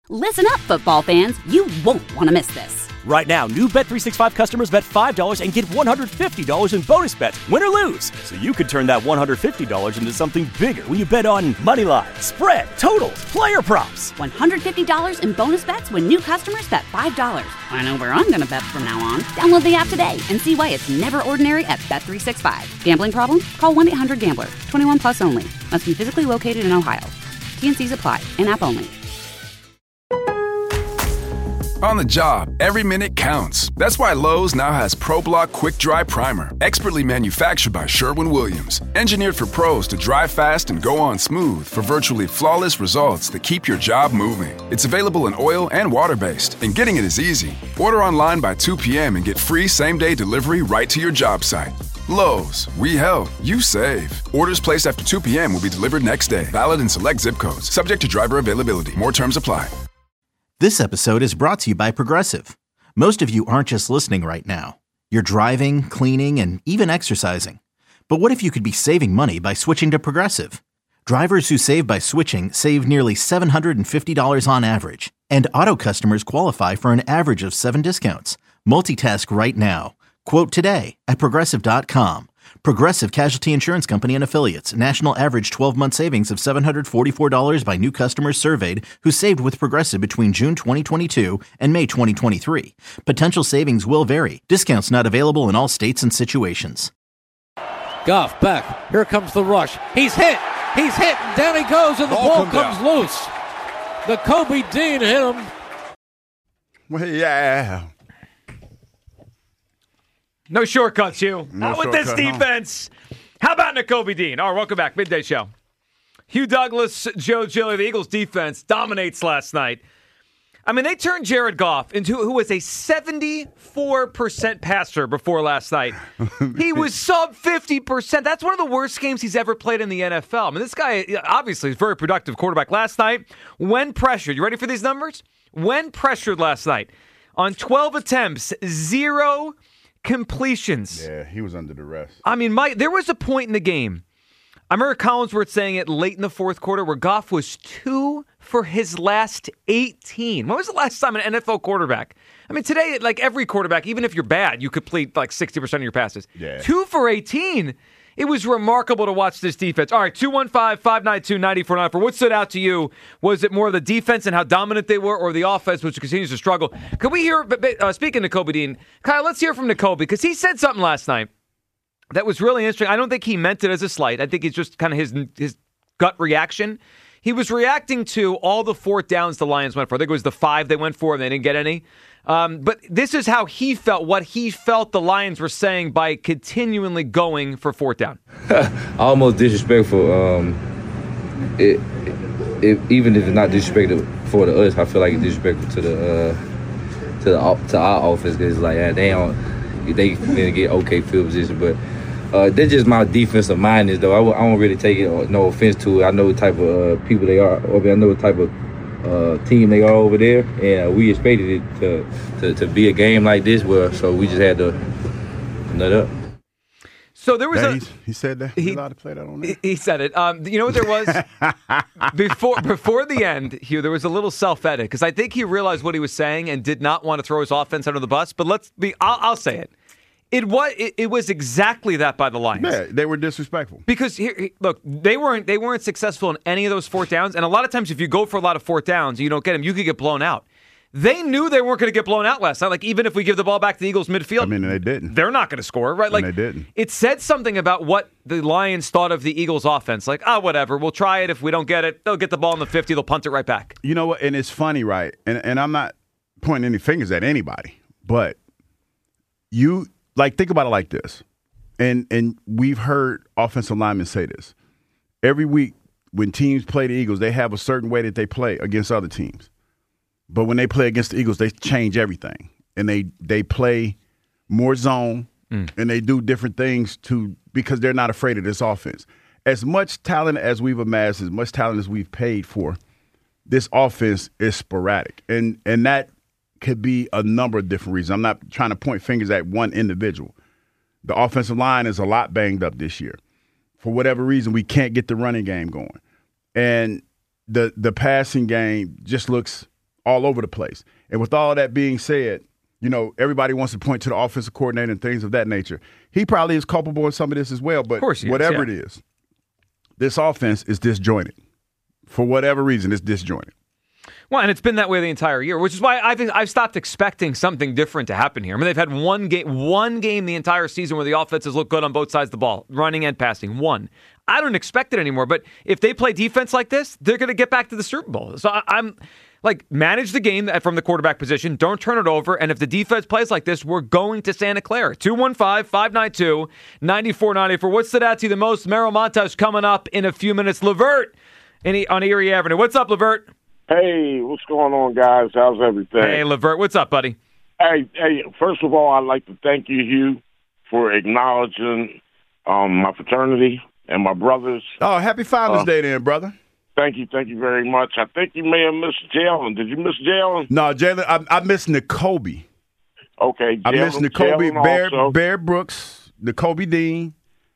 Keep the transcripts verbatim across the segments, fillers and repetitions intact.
Listen up, football fans. You won't want to miss this. Right now, new Bet three sixty-five customers bet five dollars and get one hundred fifty dollars in bonus bets, win or lose. So you could turn that one hundred fifty dollars into something bigger when you bet on money line, spread, totals, player props. one hundred fifty dollars in bonus bets when new customers bet five dollars. I know where I'm going to bet from now on. Download the app today and see why it's never ordinary at Bet three sixty-five. Gambling problem? Call one eight hundred gambler. twenty-one plus only. Must be physically located in Ohio. T N Cs apply. In-app only. On the job, every minute counts. That's why Lowe's now has ProBlock Quick Dry Primer, expertly manufactured by Sherwin-Williams. Engineered for pros to dry fast and go on smooth for virtually flawless results that keep your job moving. It's available in oil and water-based, and getting it is easy. Order online by two p.m. and get free same-day delivery right to your job site. Lowe's, we help, you save. Orders placed after two p.m. will be delivered next day. Valid in select zip codes. Subject to driver availability. More terms apply. This episode is brought to you by Progressive. Most of you aren't just listening right now. You're driving, cleaning, and even exercising. But what if you could be saving money by switching to Progressive? Drivers who save by switching save nearly seven hundred fifty dollars on average. And auto customers qualify for an average of seven discounts. Multitask right now. Quote today at Progressive dot com. Progressive Casualty Insurance Company and Affiliates. National average twelve-month savings of seven hundred forty-four dollars by new customers surveyed who saved with Progressive between June twenty twenty-two and May twenty twenty-three. Potential savings will vary. Discounts not available in all states and situations. Goff back. Here comes the rush. He's hit. He's hit. And down he goes, and the ball, ball comes down. Loose. The Kobe Dean hit him. Well, yeah. No shortcuts, Hugh. No Not with shortcut, this defense. Huh? How about Nakobe Dean? All right, welcome back. Midday Show. Hugh Douglas, Joe Giglio, the Eagles defense dominates last night. I mean, they turned Jared Goff into who was a seventy-four percent passer before last night. He was sub fifty percent. That's one of the worst games he's ever played in the N F L. I mean, this guy obviously is a very productive quarterback. Last night, when pressured, you ready for these numbers? When pressured last night, on twelve attempts, zero completions. Yeah, he was under duress. I mean, Mike, there was a point in the game. I remember Collinsworth saying it late in the fourth quarter where Goff was two for his last eighteen. When was the last time an N F L quarterback? I mean, today, like every quarterback, even if you're bad, you complete like sixty percent of your passes. Yeah. Two for eighteen. It was remarkable to watch this defense. All right, two one five, five nine two, nine four nine four. What stood out to you? Was it more the defense and how dominant they were, or the offense, which continues to struggle? Could we hear, uh, speaking of Nakobe Dean, Kyle, let's hear from Nakobe, because he said something last night that was really interesting. I don't think he meant it as a slight. I think it's just kind of his his gut reaction. He was reacting to all the fourth downs the Lions went for. I think it was the five they went for and they didn't get any. Um, but this is how he felt, what he felt the Lions were saying by continually going for fourth down. Almost disrespectful. Um, it, it, even if it's not disrespectful for the us, I feel like it's disrespectful to the uh, to the to our offense, because like yeah, they don't they didn't get okay field position, but. Uh, that's just my defensive mindness, though. I, w- I don't really take it, no offense to it. I know what type of uh, people they are, or I know what type of uh, team they are over there, and uh, we expected it to, to to be a game like this, where so we just had to nut up. So there was yeah, a he, he said that he allowed to play that on there. He said it. Um, you know what there was before before the end, Hugh. There was a little self edit because I think he realized what he was saying and did not want to throw his offense under the bus. But let's be. I'll, I'll say it. It was it, it was exactly that by the Lions. Yeah, they were disrespectful. Because here, look, they weren't they weren't successful in any of those fourth downs, and a lot of times if you go for a lot of fourth downs, you don't get them, you could get blown out. They knew they weren't going to get blown out last night. Like even if we give the ball back to the Eagles midfield, I mean, they didn't. They're not going to score, right? Like and they didn't. It said something about what the Lions thought of the Eagles' offense. Like, ah, oh, whatever, we'll try it. If we don't get it, they'll get the ball in the fifty. They'll punt it right back. You know what? And it's funny, right? And and I'm not pointing any fingers at anybody, but you. Like, think about it like this, and and we've heard offensive linemen say this. Every week when teams play the Eagles, they have a certain way that they play against other teams. But when they play against the Eagles, they change everything, and they, they play more zone, mm. and they do different things to because they're not afraid of this offense. As much talent as we've amassed, as much talent as we've paid for, this offense is sporadic, and and that – could be a number of different reasons. I'm not trying to point fingers at one individual. The offensive line is a lot banged up this year. For whatever reason, we can't get the running game going. And the the passing game just looks all over the place. And with all that being said, you know, everybody wants to point to the offensive coordinator and things of that nature. He probably is culpable in some of this as well, but whatever is, yeah. it is, this offense is disjointed. For whatever reason, it's disjointed. Well, and it's been that way the entire year, which is why I think I've stopped expecting something different to happen here. I mean, they've had one game, one game the entire season where the offenses look good on both sides of the ball, running and passing. One. I don't expect it anymore, but if they play defense like this, they're going to get back to the Super Bowl. So I, I'm like, manage the game from the quarterback position. Don't turn it over. And if the defense plays like this, we're going to Santa Clara. two one five, five nine two, nine four nine four. What stood out to you the most? Merrill Montage coming up in a few minutes. Levert in, on Erie Avenue. What's up, Levert? Hey, what's going on, guys? How's everything? Hey, Levert. What's up, buddy? Hey, hey. First of all, I'd like to thank you, Hugh, for acknowledging um, my fraternity and my brothers. Oh, happy Father's uh, Day then, brother. Thank you. Thank you very much. I think you may have missed Jalen. Did you miss Jalen? No, Jalen, I, I missed N'Kobe. Okay, Jalen. I missed N'Kobe, Bear, also. Bear Brooks, N'Kobe Dean,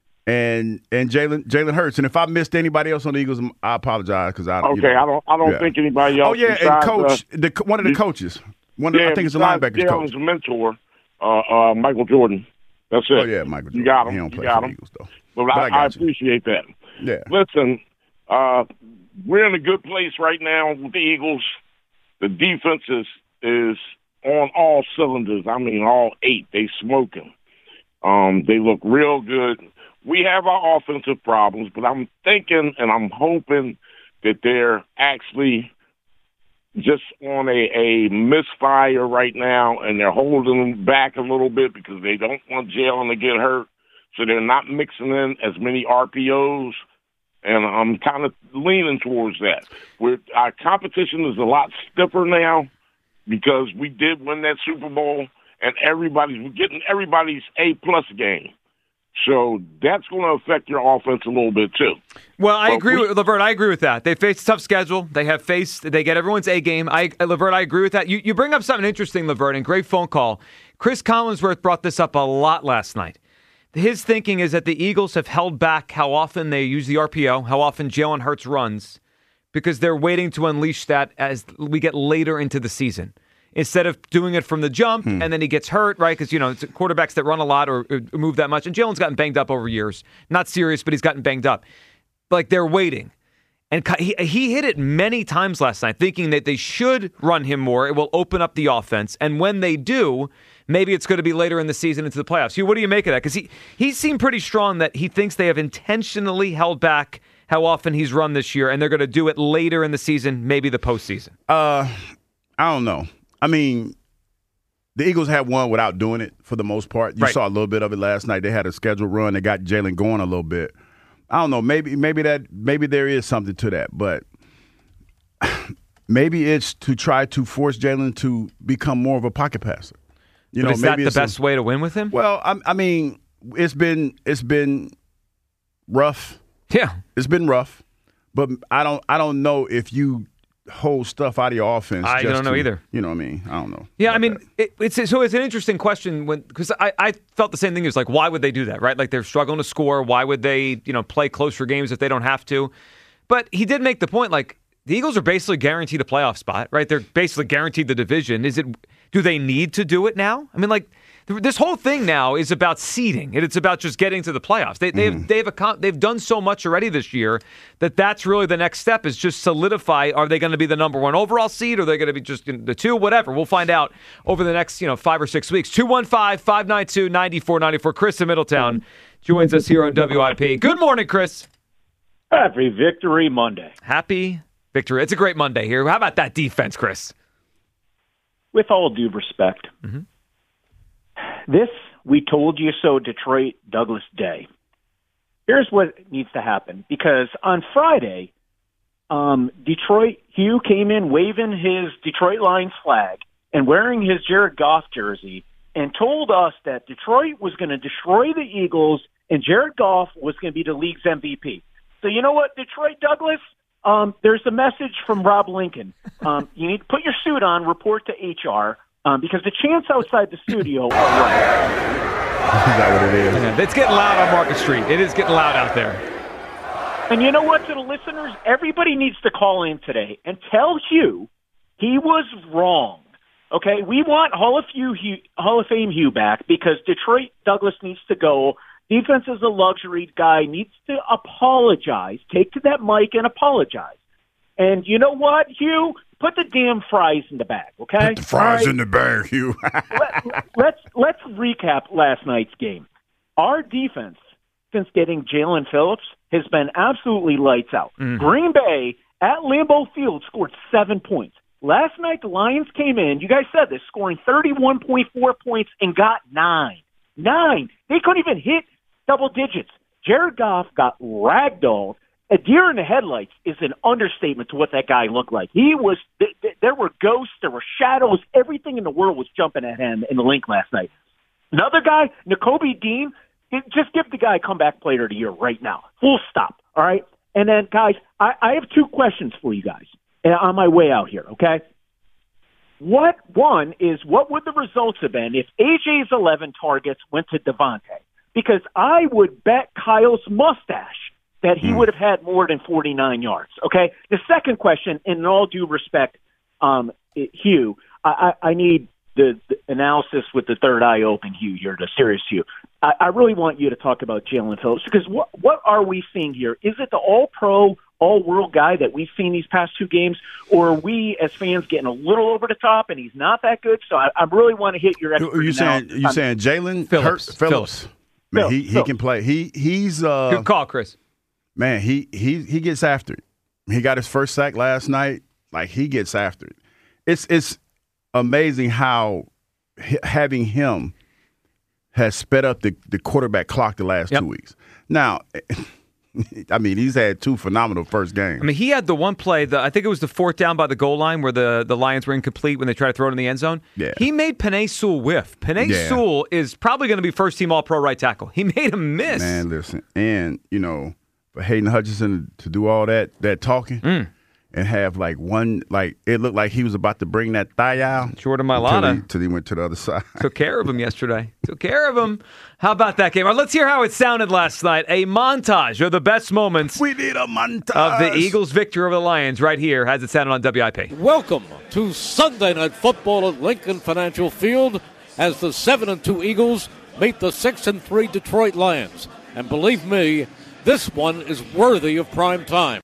and and Jalen Jalen Hurts. And if I missed anybody else on the Eagles, I apologize because I. Okay, you know, I don't. I don't yeah. think anybody else. Oh yeah, and coach, uh, the one of the coaches, one of, yeah, I think it's a linebackers coach. Jalen's mentor, uh, uh, Michael Jordan. That's it. Oh yeah, Michael Jordan. You got him. He don't play you got for him. the Eagles though. Well, but I, I, I appreciate that. Yeah. Listen, uh, we're in a good place right now with the Eagles. The defense is is on all cylinders. I mean, all eight. They smoking. Um, they look real good. We have our offensive problems, but I'm thinking and I'm hoping that they're actually just on a, a misfire right now, and they're holding them back a little bit because they don't want Jalen to get hurt. So they're not mixing in as many R P Os, and I'm kind of leaning towards that. We're, our competition is a lot stiffer now because we did win that Super Bowl, and everybody's we're getting everybody's A-plus game. So that's going to affect your offense a little bit too. Well, I but agree we, with Levert. I agree with that. They face a tough schedule. They have faced. They get everyone's A game. I, Levert, I agree with that. You you bring up something interesting, Levert, and great phone call. Chris Collinsworth brought this up a lot last night. His thinking is that the Eagles have held back how often they use the R P O, how often Jalen Hurts runs, because they're waiting to unleash that as we get later into the season. Instead of doing it from the jump, hmm. and then he gets hurt, right? Because, you know, it's quarterbacks that run a lot or, or move that much. And Jalen's gotten banged up over years. Not serious, but he's gotten banged up. Like, they're waiting. And he, he hit it many times last night, thinking that they should run him more. It will open up the offense. And when they do, maybe it's going to be later in the season into the playoffs. Hugh, what do you make of that? Because he, he seemed pretty strong that he thinks they have intentionally held back how often he's run this year, and they're going to do it later in the season, maybe the postseason. Uh, I don't know. I mean, the Eagles have won without doing it for the most part. You right. saw a little bit of it last night. They had a scheduled run. They got Jalen going a little bit. I don't know. Maybe maybe that maybe there is something to that, but maybe it's to try to force Jalen to become more of a pocket passer. You but know, is maybe that the it's best a, way to win with him? Well, I, I mean, it's been it's been rough. Yeah, it's been rough, but I don't I don't know if you hold stuff out of your offense. I just don't know to, either. You know what I mean? I don't know. Yeah, I mean, it, it's so it's an interesting question when because I, I felt the same thing. It was like, why would they do that, right? Like they're struggling to score. Why would they, you know, play closer games if they don't have to? But he did make the point, like the Eagles are basically guaranteed a playoff spot, right? They're basically guaranteed the division. Is it? Do they need to do it now? I mean, like this whole thing now is about seeding, and it's about just getting to the playoffs. They, they've mm. they've account, they've done so much already this year that that's really the next step is just solidify. Are they going to be the number one overall seed, or are they going to be just the two? Whatever. We'll find out over the next you know five or six weeks. two one five, five nine two, nine four nine four. Chris in Middletown joins us here on W I P. Good morning, Chris. Happy Victory Monday. Happy Victory. It's a great Monday here. How about that defense, Chris? With all due respect. Mm-hmm. This we told you so Detroit Douglas Day. Here's what needs to happen, because on Friday, um, Detroit Hugh came in waving his Detroit Lions flag and wearing his Jared Goff jersey and told us that Detroit was going to destroy the Eagles and Jared Goff was going to be the league's M V P. So you know what, Detroit Douglas? Um, there's a message from Rob Lincoln. Um, you need to put your suit on, report to H R. Um, because the chants outside the studio are right. Is that what it is? Yeah, it's getting loud on Market Street. It is getting loud out there. And you know what, to the listeners, everybody needs to call in today and tell Hugh He was wrong. Okay, we want Hall of, Hugh, Hall of Fame Hugh back because Detroit Douglas needs to go. Defense is a luxury guy, needs to apologize. Take to that mic and apologize. And you know what, Hugh? Put the damn fries in the bag, okay? Put the fries right. in the bag, Hugh. Let, let's let's recap last night's game. Our defense, since getting Jalen Phillips, has been absolutely lights out. Mm. Green Bay at Lambeau Field scored seven points. Last night, the Lions came in, you guys said this, scoring thirty-one point four points and got nine. Nine. They couldn't even hit double digits. Jared Goff got ragdolled. A deer in the headlights is an understatement to what that guy looked like. He was, th- th- there were ghosts, there were shadows, everything in the world was jumping at him in the link last night. Another guy, Nakobe Dean, just give the guy comeback player of the year right now. Full stop, all right? And then, guys, I, I have two questions for you guys on my way out here, okay? What one is, what would the results have been if A J's eleven targets went to Devontae? Because I would bet Kyle's mustache that he mm. would have had more than forty-nine yards, okay? The second question, and in all due respect, um, Hugh, I, I, I need the, the analysis with the third eye open, Hugh. You're the serious Hugh. I, I really want you to talk about Jalen Phillips because what, what are we seeing here? Is it the all-pro, all-world guy that we've seen these past two games, or are we as fans getting a little over the top and he's not that good? So I, I really want to hit your expert you saying you saying Jalen Phillips? Phillips. Phillips. Man, Phillips. he he Phillips. can play. He he's uh, good call, Chris. Man, he he he gets after it. He got his first sack last night. Like he gets after it. It's it's amazing how h- having him has sped up the, the quarterback clock the last yep. two weeks. Now, I mean, he's had two phenomenal first games. I mean, he had the one play, the, I think it was the fourth down by the goal line where the, the Lions were incomplete when they tried to throw it in the end zone. Yeah. He made Penei Sewell whiff. Penei yeah. Sewell is probably going to be first-team All-Pro right tackle. He made him miss. Man, listen, and, you know, for Hayden Hutchinson to do all that that talking mm. and have, like, one, like, it looked like he was about to bring that thigh out. Jordan Mailata. Until he went to the other side. Took care of him yesterday. Took care of him. How about that game? All right, let's hear how it sounded last night. A montage of the best moments. We need a montage. Of the Eagles' victory over the Lions right here. How's it sounded on W I P? Welcome to Sunday Night Football at Lincoln Financial Field as the seven and two Eagles meet the six and three Detroit Lions. And believe me, this one is worthy of prime time.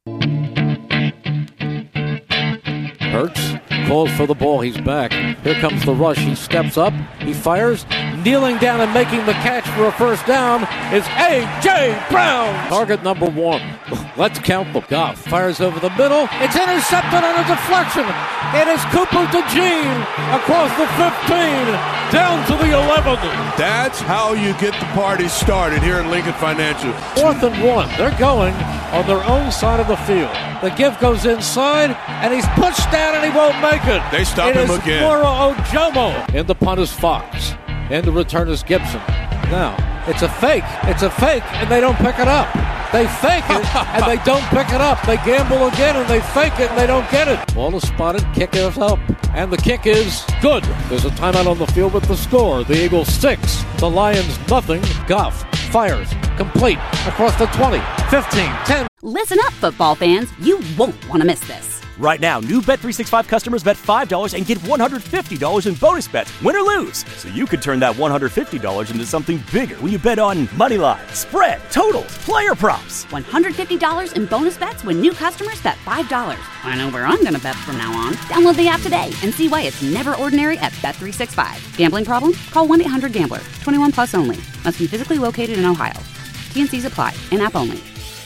Hurts calls for the ball. He's back. Here comes the rush. He steps up. He fires. Kneeling down and making the catch for a first down is A J. Brown. Target number one. Let's count the Goff. Fires over the middle. It's intercepted on a deflection. It is Cooper DeJean across the fifteen. Down to the eleven. That's how you get the party started here in Lincoln Financial. Fourth and one. They're going on their own side of the field. The give goes inside, and he's pushed down, and he won't make it. They stop it him is again. Moro Ojomo. And the punt is Fox. And the return is Gibson. Now, it's a fake. It's a fake, and they don't pick it up. They fake it, and they don't pick it up. They gamble again, and they fake it, and they don't get it. Ball is spotted. Kick is up. And the kick is good. There's a timeout on the field with the score. The Eagles six, the Lions nothing. Goff fires. Complete. Across the twenty, fifteen, ten. Listen up, football fans. You won't want to miss this. Right now, new Bet three sixty-five customers bet five dollars and get one hundred fifty dollars in bonus bets, win or lose. So you could turn that one hundred fifty dollars into something bigger when you bet on money line, spread, totals, player props. one hundred fifty dollars in bonus bets when new customers bet five dollars. I know where I'm going to bet from now on. Download the app today and see why it's never ordinary at Bet three sixty-five. Gambling problem? Call one eight hundred gambler. twenty-one plus only. Must be physically located in Ohio. T and C's apply. In-app only.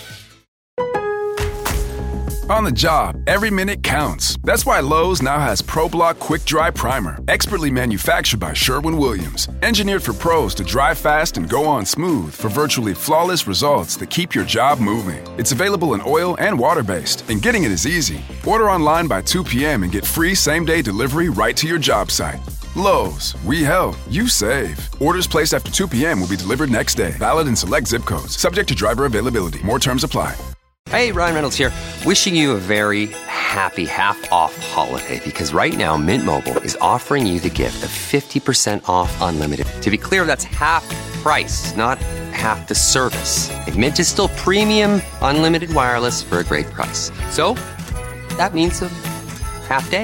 On the job, every minute counts. That's why Lowe's now has ProBlock Quick Dry Primer, expertly manufactured by Sherwin-Williams. Engineered for pros to dry fast and go on smooth for virtually flawless results that keep your job moving. It's available in oil and water-based, and getting it is easy. Order online by two p.m. and get free same-day delivery right to your job site. Lowe's, we help, you save. Orders placed after two p.m. will be delivered next day. Valid in select zip codes. Subject to driver availability. More terms apply. Hey, Ryan Reynolds here. Wishing you a very happy half-off holiday because right now Mint Mobile is offering you the gift of fifty percent off unlimited. To be clear, that's half price, not half the service. Like Mint is still premium unlimited wireless for a great price. So that means a half day.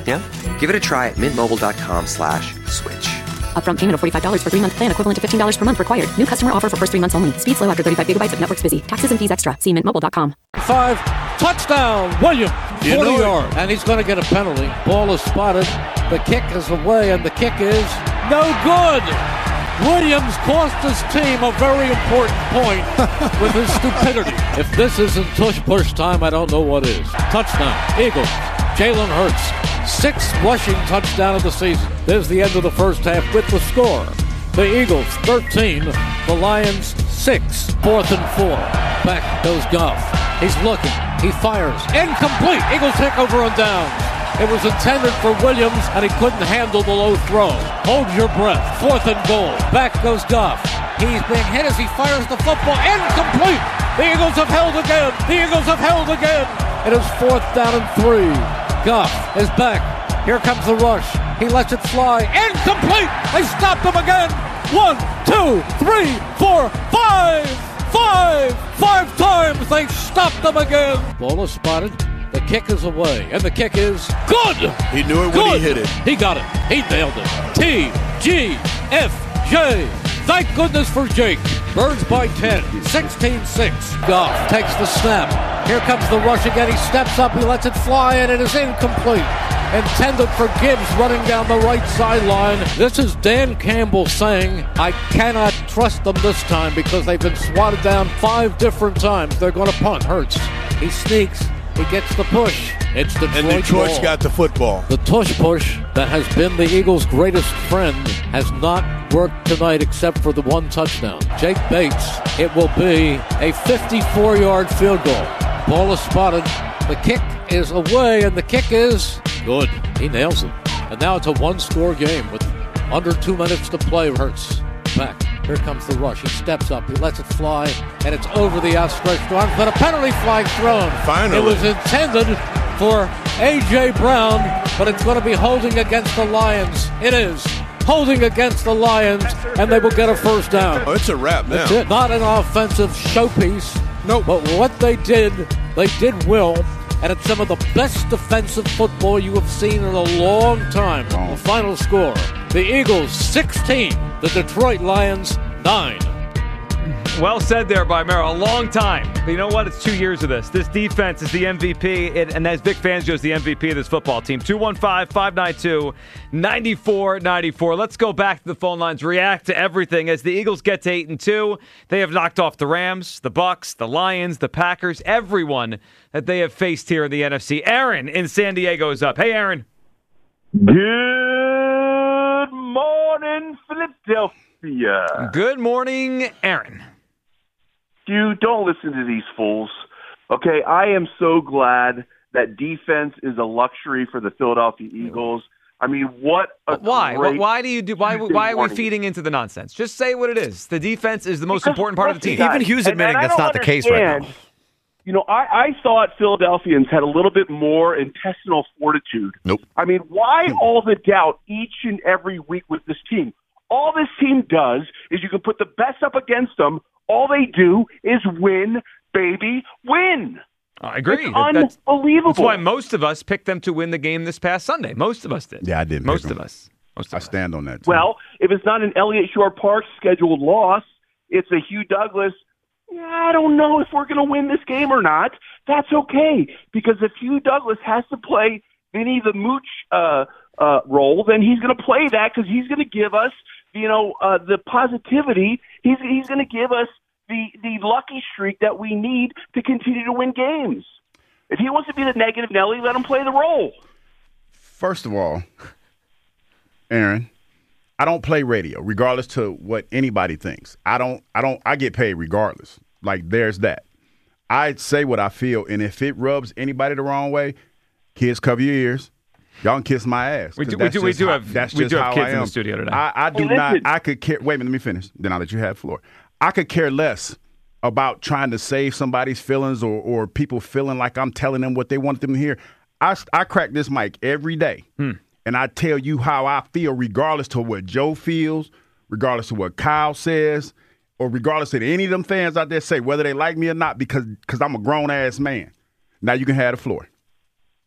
Yeah? Give it a try at mintmobile.com slash switch. Upfront payment of forty-five dollars for three-month plan equivalent to fifteen dollars per month required. New customer offer for first three months only. Speed slow after thirty-five gigabytes if network's busy. Taxes and fees extra. See mint mobile dot com. Five, touchdown, Williams, You forty know it. yards. And he's going to get a penalty. Ball is spotted. The kick is away, and the kick is no good. Williams cost his team a very important point with his stupidity. If this isn't tush-push time, I don't know what is. Touchdown, Eagles, Jalen Hurts. Sixth rushing touchdown of the season. There's the end of the first half with the score. The Eagles thirteen, the Lions six. Fourth and four. Back goes Goff. He's looking. He fires. Incomplete. Eagles take over on downs. It was intended for Williams, and he couldn't handle the low throw. Hold your breath. Fourth and goal. Back goes Goff. He's being hit as he fires the football. Incomplete. The Eagles have held again. The Eagles have held again. It is fourth down and three. Goff is back. Here comes the rush. He lets it fly. Incomplete. They stopped him again. One, two, three, four, five. Five. Five times they stopped them again. Ball is spotted. The kick is away. And the kick is good. He knew it when Good. he hit it. He got it. He nailed it. T G F J. Thank goodness for Jake. Birds by ten. sixteen six. Goff takes the snap. Here comes the rush again. He steps up. He lets it fly, and it is incomplete. Intended for Gibbs running down the right sideline. This is Dan Campbell saying, I cannot trust them this time because they've been swatted down five different times. They're going to punt. Hurts. He sneaks. He gets the push. It's Detroit And Detroit's ball. got the football. The tush push that has been the Eagles' greatest friend has not worked tonight except for the one touchdown. Jake Bates, it will be a fifty-four-yard field goal. Ball is spotted. The kick is away, and the kick is good. He nails it. And now it's a one-score game with under two minutes to play. Hurts back. Here comes the rush. He steps up. He lets it fly, and it's over the outstretched arms. But a penalty flag thrown. Finally. It was intended for A J. Brown, but it's going to be holding against the Lions. It is holding against the Lions, and they will get a first down. Oh, it's a wrap now. That's it. Not an offensive showpiece. Nope. But what they did, they did well, and it's some of the best defensive football you have seen in a long time. The final score, the Eagles sixteen, the Detroit Lions nine. Well said there by Merrill. A long time. But you know what? It's two years of this. This defense is the M V P, it, and as Vic Fangio is the M V P of this football team. two one five, five nine two, nine four nine four. Let's go back to the phone lines, react to everything. As the Eagles get to eight and two, they have knocked off the Rams, the Bucks, the Lions, the Packers, everyone that they have faced here in the N F C. Aaron in San Diego is up. Hey, Aaron. Good morning, Philadelphia. Good morning, Aaron. You don't listen to these fools. Okay, I am so glad that defense is a luxury for the Philadelphia Eagles. I mean, what a Why? great Why do you do? Why? Tuesday Why are we morning. feeding into the nonsense? Just say what it is. The defense is the most important part of the team. Guys, and- and I don't understand, You know, I, I thought Philadelphians had a little bit more intestinal fortitude. Nope. I mean, why all the doubt each and every week with this team? All this team does is you can put the best up against them. All they do is win, baby, win. I agree. It's That- that's- unbelievable. That's why most of us picked them to win the game this past Sunday. Most of us did. Yeah, I did. Most pick of them. us. Most of I us. stand on that. Too. Well, if it's not an Elliott Shore Park scheduled loss, it's a Hugh Douglas. Yeah, I don't know if we're going to win this game or not. That's okay, because if Hugh Douglas has to play Vinny the Mooch uh, uh, role, then he's going to play that because he's going to give us, you know, uh, the positivity. He's he's going to give us the the lucky streak that we need to continue to win games. If he wants to be the negative Nelly, let him play the role. First of all, Aaron, I don't play radio, regardless to what anybody thinks. I don't. I don't. I get paid regardless. Like there's that. I say what I feel, and if it rubs anybody the wrong way, kids, cover your ears. Y'all can kiss my ass. We do- 'cause we that's do- we just do how- have- that's we just do have how kids I in the am. studio today. I, I do Well, not. listen. I could care. Wait a minute. Let me finish. Then I'll let you have the floor. I could care less about trying to save somebody's feelings or or people feeling like I'm telling them what they want them to hear. I I crack this mic every day, and I tell you how I feel, regardless to what Joe feels, regardless to what Kyle says, or regardless of any of them fans out there say, whether they like me or not, because because I'm a grown ass man. Now you can have the floor.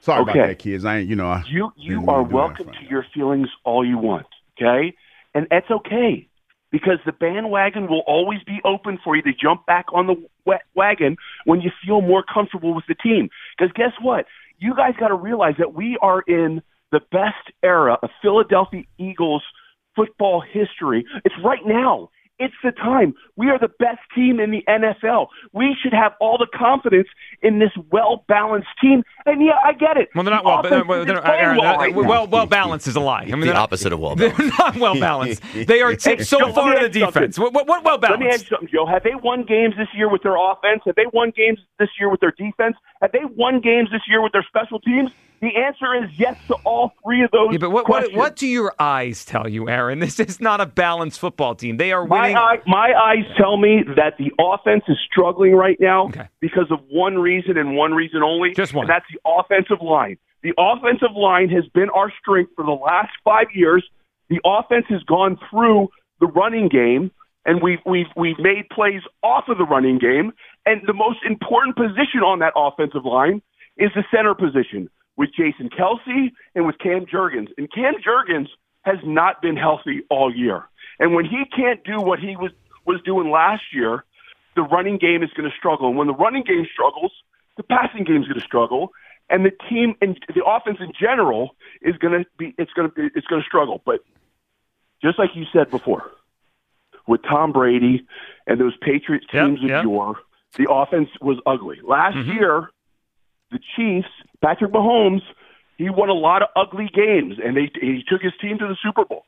Sorry okay. about that, kids. I ain't, you know. I you you didn't are mean to do that welcome for to you. your feelings all you want, okay? And that's okay because the bandwagon will always be open for you to jump back on the wa- wagon when you feel more comfortable with the team. Because guess what? You guys got to realize that we are in the best era of Philadelphia Eagles football history. It's right now. It's the time. We are the best team in the N F L. We should have all the confidence in this well-balanced team. And yeah, I get it. Well, they're not The well. They're, offense they're, isn't they're, playing Aaron, well they're, right well, now. well, well balanced is a lie. I mean, the they're not, opposite of well they're balanced. not well balanced. They are tipped so Joe, let far me to the ask you defense. something. What, what, what well Let me ask balanced? you something, Joe. Have they won games this year with their offense? Have they won games this year with their defense? Have they won games this year with their special teams? The answer is yes to all three of those Yeah, but what, what, questions. what do your eyes tell you, Aaron? This is not a balanced football team. They are winning. My, eye, my eyes tell me that the offense is struggling right now Okay. because of one reason and one reason only. Just one. And that's the offensive line. The offensive line has been our strength for the last five years. The offense has gone through the running game, and we've, we've, we've made plays off of the running game. And the most important position on that offensive line is the center position with Jason Kelsey and with Cam Jurgens. And Cam Jurgens has not been healthy all year. And when he can't do what he was, was doing last year, the running game is going to struggle. And when the running game struggles, the passing game is going to struggle. And the team and the offense in general is going to be it's going to be, it's going to struggle. But just like you said before, with Tom Brady and those Patriots teams Yep, of yep. yore, the offense was ugly. Last Mm-hmm. year, the Chiefs, Patrick Mahomes, he won a lot of ugly games, and they, he took his team to the Super Bowl.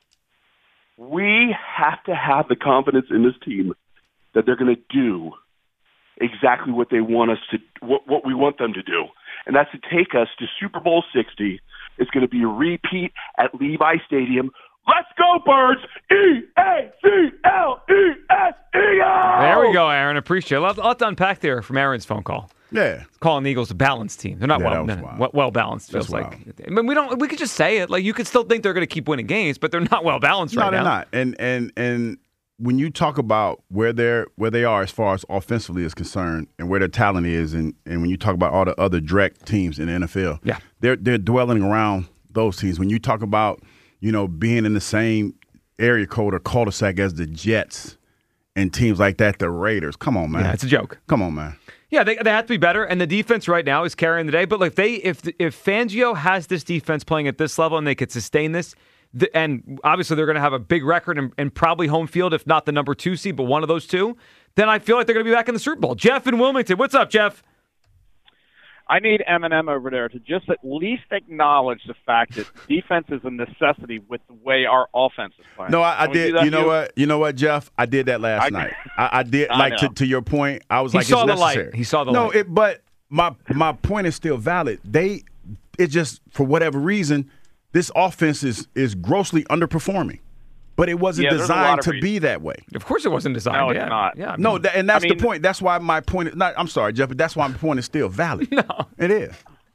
We have to have the confidence in this team that they're going to do exactly what they want us to, what, what we want them to do, and that's to take us to Super Bowl sixty. It's going to be a repeat at Levi Stadium. Let's go, Birds! E A C L E S E O! There we go, Aaron. Appreciate it. A lot, a lot to unpack there from Aaron's phone call. Yeah. Calling the Eagles a balanced team. They're not Yeah, well, that was no, wild. well, well balanced. Feels That's like. I mean, we don't. We could just say it. Like you could still think they're going to keep winning games, but they're not well balanced No, right they're now. not. And and and when you talk about where they're where they are as far as offensively is concerned, and where their talent is, and, and when you talk about all the other direct teams in the N F L, Yeah. they're they're dwelling around those teams. When you talk about you know being in the same area code or cul-de-sac as the Jets and teams like that, the Raiders. Come on, man. Yeah, it's a joke. Come on, man. Yeah, they, they have to be better, and the defense right now is carrying the day. But like they, if if Fangio has this defense playing at this level and they could sustain this, the, and obviously they're going to have a big record and, and probably home field, if not the number two seed, but one of those two, then I feel like they're going to be back in the Super Bowl. Jeff in Wilmington, what's up, Jeff? I need Eminem over there to just at least acknowledge the fact that defense is a necessity with the way our offense is playing. No, I, I Can we do did. that, You know Hugh? what? You know what, Jeff? I did that last I- night. I, I did. I like to, know. to your point, I was He like, saw it's the light. necessary. He saw the no, light. it. But my my point is still valid. They, it just for whatever reason, this offense is is grossly underperforming. But it wasn't Yeah, there's a lot designed of to reasons. be that way. Of course, it wasn't designed. No, it's yeah. not. Yeah, I No, mean- tha- and that's I mean- the point. That's why my point is not. I'm sorry, Jeff, but that's why my point is still valid. no, it is.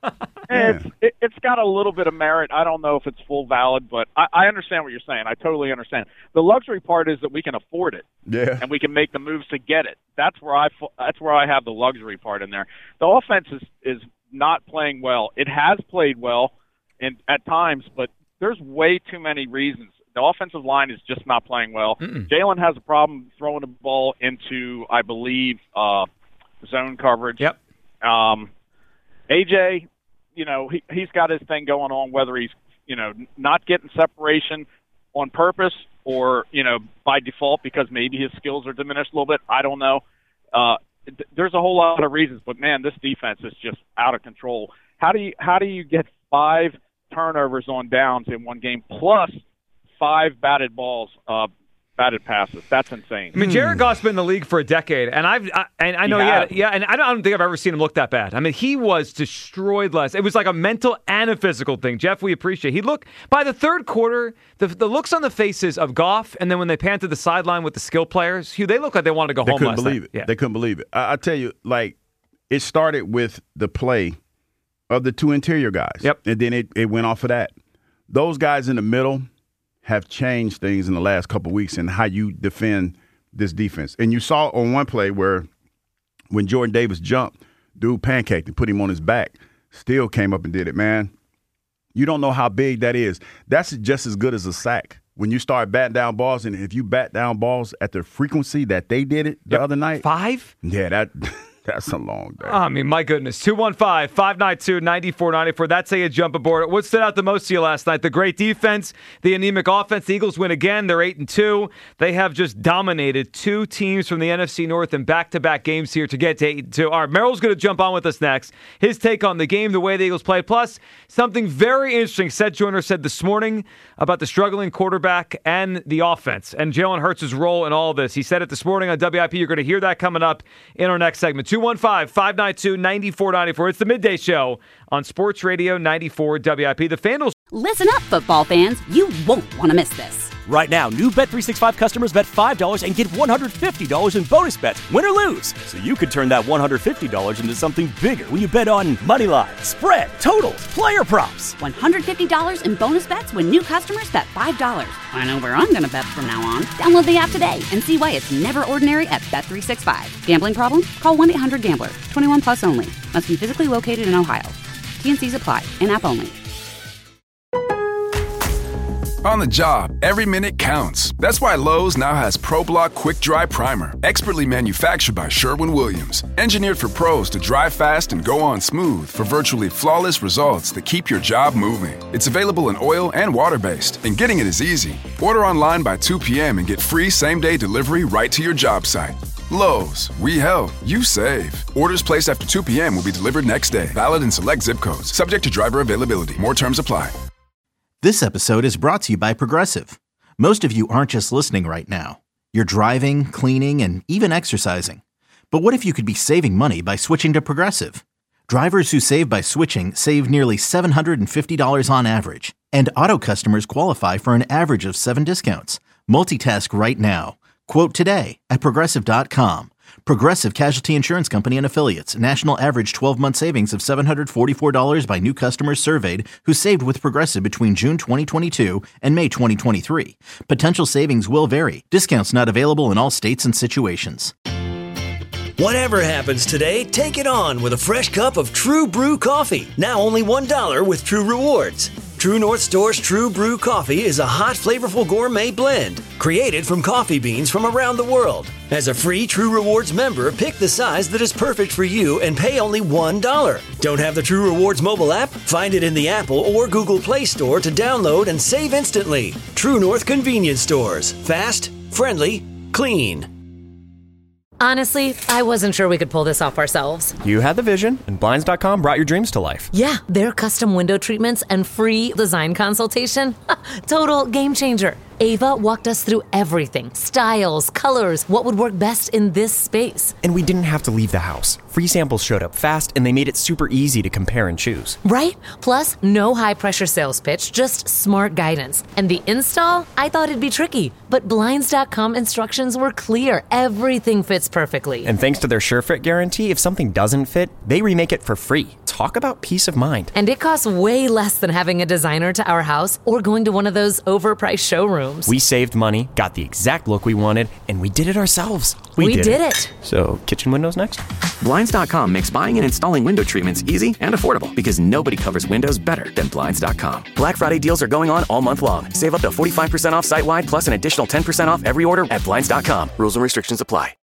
It's, it, it's got a little bit of merit. I don't know if it's full valid, but I, I understand what you're saying. I totally understand. The luxury part is that we can afford it, Yeah. and we can make the moves to get it. That's where I f- that's where I have the luxury part in there. The offense is is not playing well. It has played well, in, at times, but there's way too many reasons. The offensive line is just not playing well. Mm-mm. Jalen has a problem throwing the ball into, I believe, uh, zone coverage. Yep. Um, A J, you know, he, he's got his thing going on, whether he's, you know, not getting separation on purpose or, you know, by default because maybe his skills are diminished a little bit. I don't know. Uh, th- there's a whole lot of reasons, but man, this defense is just out of control. How do you, how do you get five turnovers on downs in one game plus five batted balls, uh, batted passes? That's insane. I mean, Jared Goff's been in the league for a decade, and I've I, and I know, He yeah, has. yeah, and I don't, I don't think I've ever seen him look that bad. I mean, he was destroyed last. It was like a mental and a physical thing. Jeff, we appreciate. He looked by the third quarter, the the looks on the faces of Goff, and then when they panned to the sideline with the skill players, Hugh, they looked like they wanted to go They home couldn't last believe night. it. Yeah. They couldn't believe it. I, I tell you, like, it started with the play of the two interior guys. Yep. And then it, it went off of that. Those guys in the middle have changed things in the last couple of weeks in how you defend this defense. And you saw on one play where when Jordan Davis jumped, dude pancaked and put him on his back. still came up and did it, man. You don't know how big that is. That's just as good as a sack. When you start batting down balls, and if you bat down balls at the frequency that they did it the yep. other night. Five? Yeah, that that's a long day. I mean, my goodness. two one five, five nine two, nine four nine four. That's how you jump aboard. What stood out the most to you last night? The great defense, the anemic offense. The Eagles win again. They're eight and two. They have just dominated two teams from the N F C North in back-to-back games here to get to eight and two. All right, Merrill's going to jump on with us next. His take on the game, the way the Eagles play, plus something very interesting Seth Joyner said this morning about the struggling quarterback and the offense and Jalen Hurts' role in all of this. He said it this morning on W I P. You're going to hear that coming up in our next segment. two one five, five nine two, nine four nine four. It's the Midday Show on Sports Radio ninety-four W I P. The Vandals. Listen up, football fans. You won't want to miss this. Right now, new Bet three sixty-five customers bet five dollars and get one hundred fifty dollars in bonus bets, win or lose. So you could turn that one hundred fifty dollars into something bigger when you bet on money line, spread, totals, player props. one hundred fifty dollars in bonus bets when new customers bet five dollars. I know where I'm going to bet from now on. Download the app today and see why it's never ordinary at Bet three sixty-five. Gambling problem? Call one eight hundred gambler. twenty-one plus only. Must be physically located in Ohio. T and C's apply. In-app only. On the job, every minute counts. That's why Lowe's now has ProBlock Quick Dry Primer, expertly manufactured by Sherwin-Williams. Engineered for pros to dry fast and go on smooth for virtually flawless results that keep your job moving. It's available in oil and water-based, and getting it is easy. Order online by two p.m. and get free same-day delivery right to your job site. Lowe's, we help, you save. Orders placed after two p.m. will be delivered next day. Valid in select zip codes. Subject to driver availability. More terms apply. This episode is brought to you by Progressive. Most of you aren't just listening right now. You're driving, cleaning, and even exercising. But what if you could be saving money by switching to Progressive? Drivers who save by switching save nearly seven hundred fifty dollars on average. And auto customers qualify for an average of seven discounts. Multitask right now. Quote today at Progressive dot com. Progressive Casualty Insurance Company and Affiliates. National average twelve-month savings of seven hundred forty-four dollars by new customers surveyed who saved with Progressive between June twenty twenty-two and May twenty twenty-three. Potential savings will vary. Discounts not available in all states and situations. Whatever happens today, take it on with a fresh cup of True Brew coffee. Now only one dollar with True Rewards. True North Store's True Brew coffee is a hot, flavorful gourmet blend created from coffee beans from around the world. As a free True Rewards member, pick the size that is perfect for you and pay only one dollar. Don't have the True Rewards mobile app? Find it in the Apple or Google Play Store to download and save instantly. True North Convenience Stores. Fast, friendly, clean. Honestly, I wasn't sure we could pull this off ourselves. You had the vision, and Blinds dot com brought your dreams to life. Yeah, their custom window treatments and free design consultation. Total game changer. Ava walked us through everything. Styles, colors, what would work best in this space. And we didn't have to leave the house. Free samples showed up fast, and they made it super easy to compare and choose. Right? Plus, no high-pressure sales pitch, just smart guidance. And the install? I thought it'd be tricky, but Blinds dot com instructions were clear. Everything fits perfectly. And thanks to their SureFit guarantee, if something doesn't fit, they remake it for free. Talk about peace of mind. And it costs way less than having a designer to our house or going to one of those overpriced showrooms. We saved money, got the exact look we wanted, and we did it ourselves. We, we did, did it. it. So, kitchen windows next? Blinds dot com makes buying and installing window treatments easy and affordable because nobody covers windows better than Blinds dot com. Black Friday deals are going on all month long. Save up to forty-five percent off site-wide plus an additional ten percent off every order at Blinds dot com. Rules and restrictions apply.